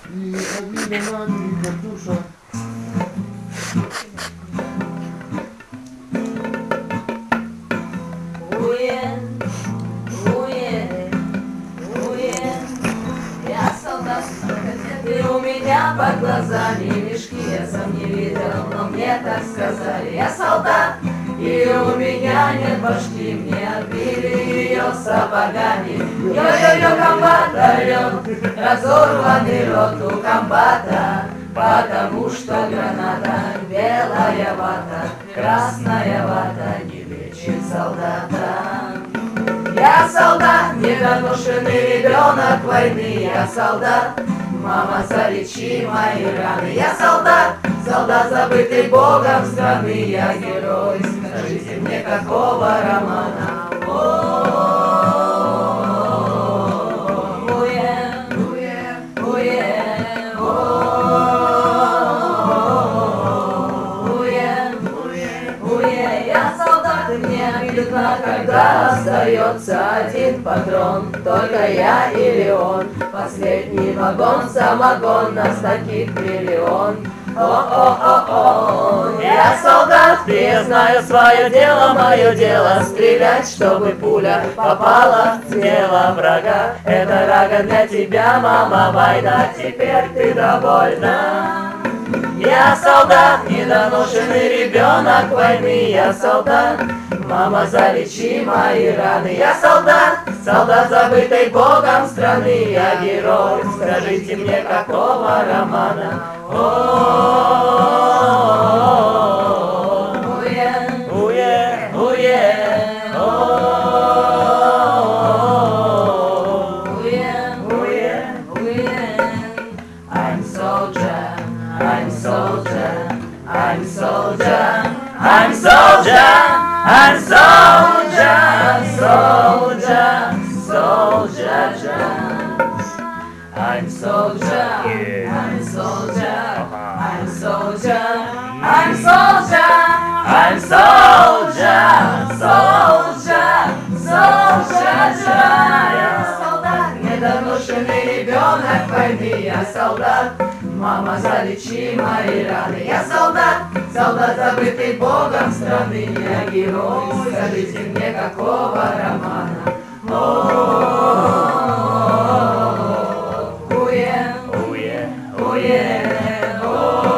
И обида матери, Катюша. Я солдат, и у меня под глазами мешки я сам не видел, но мне так сказали. Я солдат, и у меня нет башки, мне отбили ее сапогами. Йо-йо-йо, комбат орет, разорванный рот у комбата, потому что граната, белая вата, красная вата не лечит солдата. Я солдат, недоношенный ребенок войны. Я солдат, мама, залечи мои раны. Я солдат, солдат, забытый Богом страны. Я герой, скажите мне, какого романа? Я солдат, и мне обидно, когда остается один патрон. Только я или он, последний вагон, самогон, нас таких миллион. О-о-о-о, я солдат, и я знаю свое дело, мое дело стрелять, чтобы пуля попала в тело врага. Это рага для тебя, мама, война, теперь ты довольна. Я солдат, недоношенный ребенок войны. Я солдат, мама, залечи мои раны. Я солдат, солдат, забытый Богом страны. Я герой, скажите мне, какого романа? I'm soldier, I'm soldier, I'm soldier, I'm soldier, I'm soldier, soldier, soldier. I'm soldier, I'm soldier, I'm soldier, I'm soldier, I'm soldier, soldier, soldier. Я солдат, недоношенный ребенок войны. Я солдат, мама, залечи мои раны. Я солдат, солдат, забытый Богом страны. Я герой, скажите мне, какого романа? Уе, уе, уе, уе,